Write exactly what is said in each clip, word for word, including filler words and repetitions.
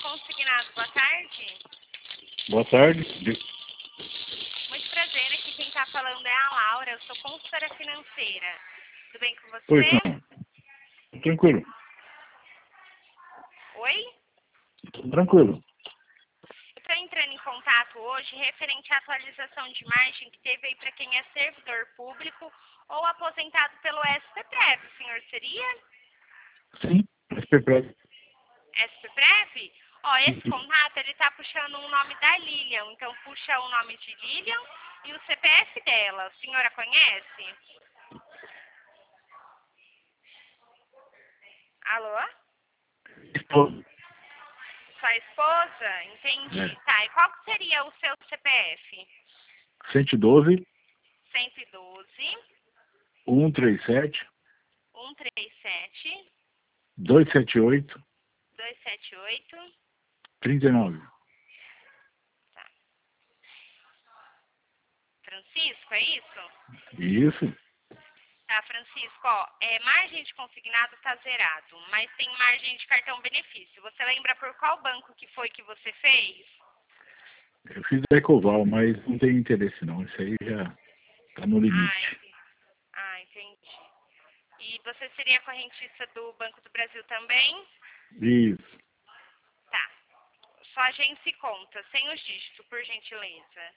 Consignado, boa tarde. Boa tarde. Muito prazer, aqui quem está falando é a Laura, eu sou consultora financeira. Tudo bem com você? Pois não. Tranquilo. Oi? Tranquilo. Eu estou entrando em contato hoje referente à atualização de margem que teve aí para quem é servidor público ou aposentado pelo S P Prev. O senhor seria? Sim, S P Prev. S P Prev? Ó, esse contato, ele tá puxando o nome da Lilian, então puxa o nome de Lilian e o C P F dela. A senhora conhece? Alô? Esposa. Sua esposa? Entendi. É. Tá, e qual que seria o seu C P F? cento e doze, cento e doze, cento e trinta e sete, cento e trinta e sete, duzentos e setenta e oito, duzentos e setenta e oito. trinta e nove. Tá. Francisco, é isso? Isso. Tá, Francisco, ó, é, margem de consignado tá zerado, mas tem margem de cartão benefício. Você lembra por qual banco que foi que você fez? Eu fiz da Ecoval, mas não tem interesse não. Isso aí já tá no Ah, limite. entendi. Ah, entendi. E você seria correntista do Banco do Brasil também? Isso. Tá. Só agência e conta, sem os dígitos, por gentileza.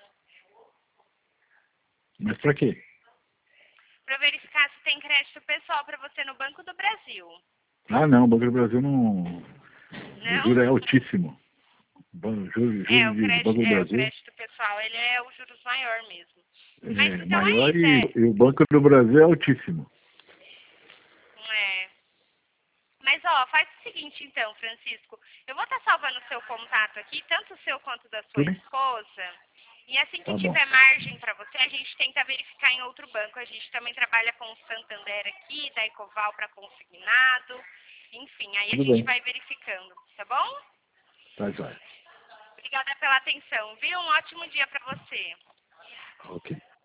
Mas pra quê? Para verificar se tem crédito pessoal para você no Banco do Brasil. Ah, não. O Banco do Brasil não... O Não? juro é altíssimo. O juro, É, juro o de do crédito, Banco do é, o Brasil crédito pessoal, ele é o juros maior mesmo. Mas é então é maior isso, e, é... e o Banco do Brasil é altíssimo. é. Mas, ó, faz o seguinte, então, Francisco. Eu vou estar salvando o seu contato aqui, tanto o seu quanto da sua Tudo bem? esposa. E assim que Tá bom. tiver margem para você, a gente tenta verificar em outro banco. A gente também trabalha com o Santander aqui, da Ecoval para consignado. Enfim, aí a Tudo gente bem. vai verificando, tá bom? Tá, joia. Obrigada pela atenção, viu? Um ótimo dia para você. Ok.